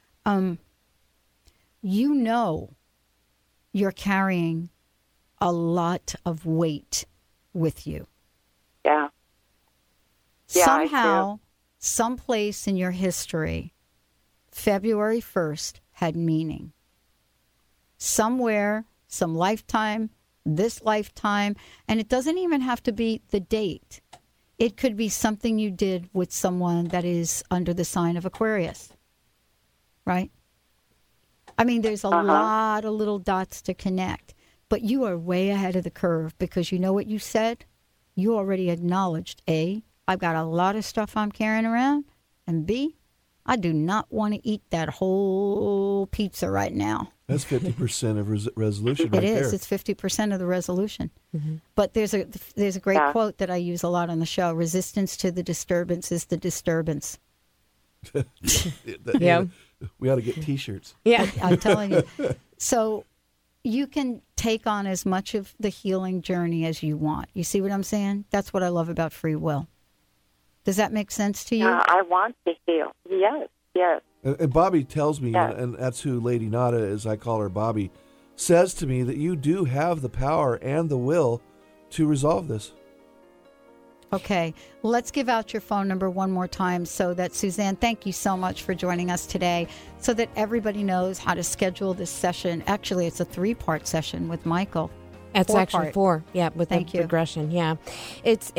You're carrying a lot of weight with you. Yeah. Somehow, someplace in your history, February 1st had meaning. Somewhere, some lifetime, this lifetime, and it doesn't even have to be the date. It could be something you did with someone that is under the sign of Aquarius, right? I mean, there's a lot of little dots to connect, but you are way ahead of the curve because you know what you said? You already acknowledged, A, I've got a lot of stuff I'm carrying around, and B, I do not want to eat that whole pizza right now. That's 50% of resolution right there. It is. It's 50% of the resolution. Mm-hmm. But there's a great quote that I use a lot on the show. Resistance to the disturbance is the disturbance. Yeah. We ought to get T-shirts. Yeah. I'm telling you. So you can take on as much of the healing journey as you want. You see what I'm saying? That's what I love about free will. Does that make sense to you? I want to heal. Yes, yes. And Bobby tells me, and that's who Lady Nada, as I call her, Bobby, says to me that you do have the power and the will to resolve this. Okay. Let's give out your phone number one more time so that, Suzanne, thank you so much for joining us today, so that everybody knows how to schedule this session. Actually, it's a 3-part session with Michael. It's actually 4, with the progression, It's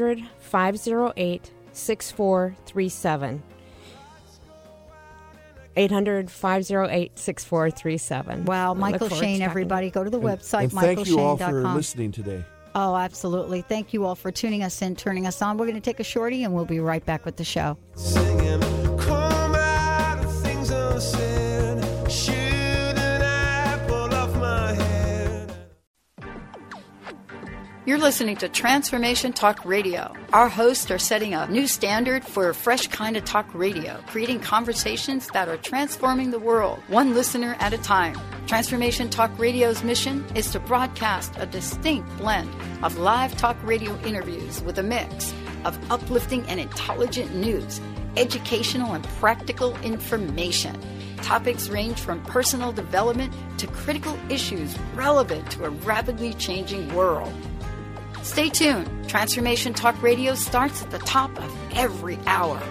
800-508-6437. 800-508-6437. Wow, Michael Shane, everybody. Go to the website, and thank you all for listening today. Oh, absolutely. Thank you all for tuning us in, turning us on. We're going to take a shorty, and we'll be right back with the show. Singing, come out of things unsaid. Shoot an apple off my head. You're listening to Transformation Talk Radio. Our hosts are setting a new standard for a fresh kind of talk radio, creating conversations that are transforming the world, one listener at a time. Transformation Talk Radio's mission is to broadcast a distinct blend of live talk radio interviews with a mix of uplifting and intelligent news, educational and practical information. Topics range from personal development to critical issues relevant to a rapidly changing world. Stay tuned. Transformation Talk Radio starts at the top of every hour.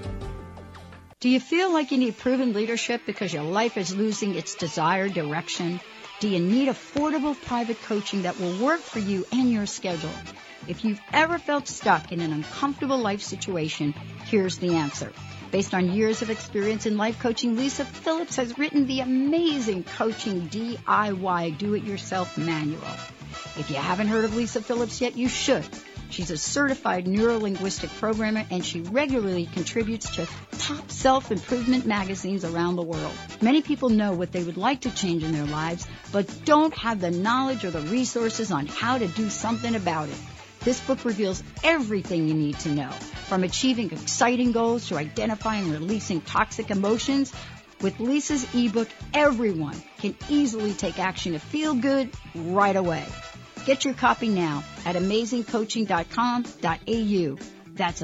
Do you feel like you need proven leadership because your life is losing its desired direction? Do you need affordable private coaching that will work for you and your schedule? If you've ever felt stuck in an uncomfortable life situation, here's the answer. Based on years of experience in life coaching, Lisa Phillips has written the amazing Coaching DIY Do-It-Yourself Manual. If you haven't heard of Lisa Phillips yet, you should. She's a certified neuro-linguistic programmer, and she regularly contributes to top self-improvement magazines around the world. Many people know what they would like to change in their lives, but don't have the knowledge or the resources on how to do something about it. This book reveals everything you need to know, from achieving exciting goals to identifying and releasing toxic emotions. With Lisa's ebook, everyone can easily take action to feel good right away. Get your copy now at amazingcoaching.com.au. That's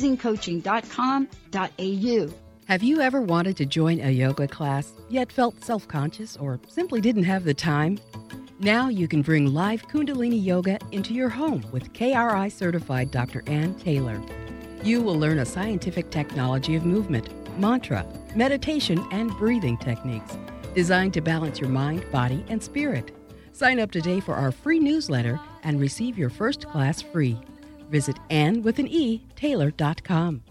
amazingcoaching.com.au. Have you ever wanted to join a yoga class, yet felt self-conscious or simply didn't have the time? Now you can bring live Kundalini Yoga into your home with KRI certified Dr. Ann Taylor. You will learn a scientific technology of movement, mantra, meditation, and breathing techniques designed to balance your mind, body, and spirit. Sign up today for our free newsletter and receive your first class free. Visit AnnWithAnE.Taylor.com.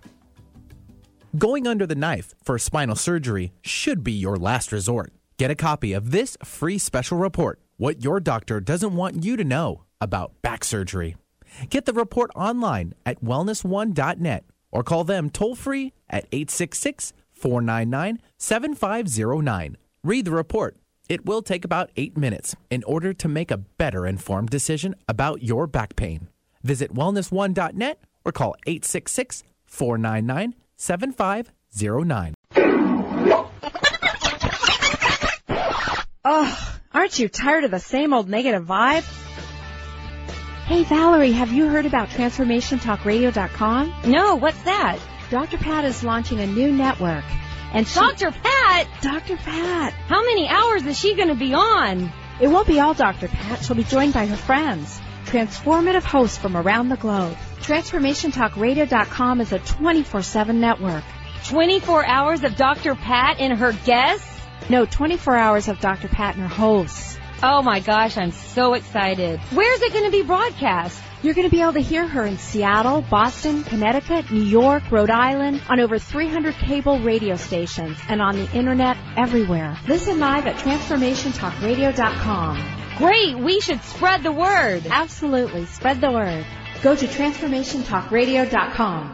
Going under the knife for spinal surgery should be your last resort. Get a copy of this free special report, What Your Doctor Doesn't Want You to Know About Back Surgery. Get the report online at wellness1.net or call them toll-free at 866-499-7509. Read the report. It will take about 8 minutes in order to make a better informed decision about your back pain. Visit wellness1.net or call 866-499-7509. Oh, aren't you tired of the same old negative vibe? Hey, Valerie, have you heard about TransformationTalkRadio.com? No, what's that? Dr. Pat is launching a new network. And Dr. Pat? Dr. Pat. How many hours is she going to be on? It won't be all Dr. Pat. She'll be joined by her friends, transformative hosts from around the globe. TransformationTalkRadio.com is a 24/7 network. 24 hours of Dr. Pat and her guests? No, 24 hours of Dr. Pat and her hosts. Oh my gosh, I'm so excited. Where's it going to be broadcast? You're going to be able to hear her in Seattle, Boston, Connecticut, New York, Rhode Island, on over 300 cable radio stations, and on the internet everywhere. Listen live at TransformationTalkRadio.com. Great! We should spread the word. Absolutely. Spread the word. Go to TransformationTalkRadio.com.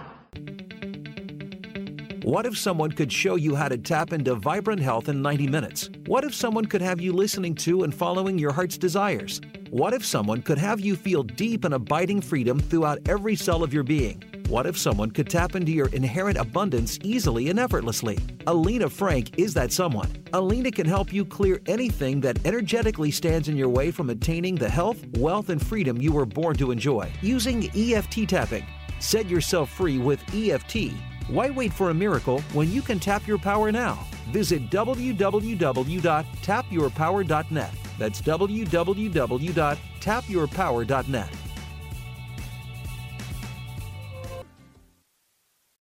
What if someone could show you how to tap into vibrant health in 90 minutes? What if someone could have you listening to and following your heart's desires? What if someone could have you feel deep and abiding freedom throughout every cell of your being? What if someone could tap into your inherent abundance easily and effortlessly? Alina Frank is that someone. Alina can help you clear anything that energetically stands in your way from attaining the health, wealth, and freedom you were born to enjoy using EFT tapping. Set yourself free with EFT. Why wait for a miracle when you can tap your power now? Visit www.tapyourpower.net. That's www.tapyourpower.net.